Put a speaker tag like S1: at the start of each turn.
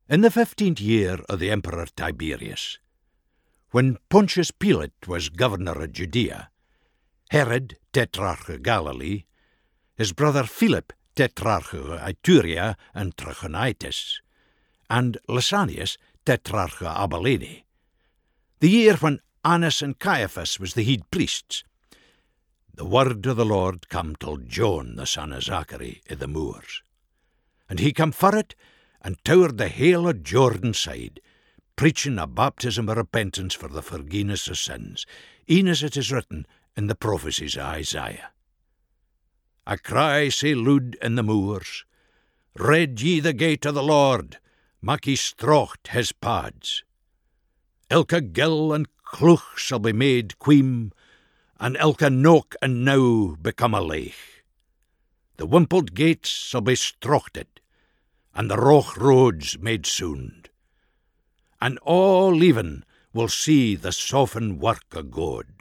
S1: In the 15th year of the Emperor Tiberius, when Pontius Pilate was governor of Judea, Herod, tetrarch of Galilee, his brother Philip, tetrarch of Iturea and Trachonitis, and Lysanias, tetrarch of Abilene, the year when Annas and Caiaphas was the head priests, the word of the Lord come till John, the son of Zachary, i' the moors. And he come for it, and toward the hill of Jordan side, preaching a baptism of repentance for the forgiveness of sins, e'en as it is written in the prophecies of Isaiah. A cry sae loud in the moors, Red ye the gate of the Lord, mak ye strocht his pads. Elke gill and clough shall be made queem, and elke nook and now become a lake. The wimpled gates shall be strochted, and the roch roads made sound. And all even will see the softened work of God.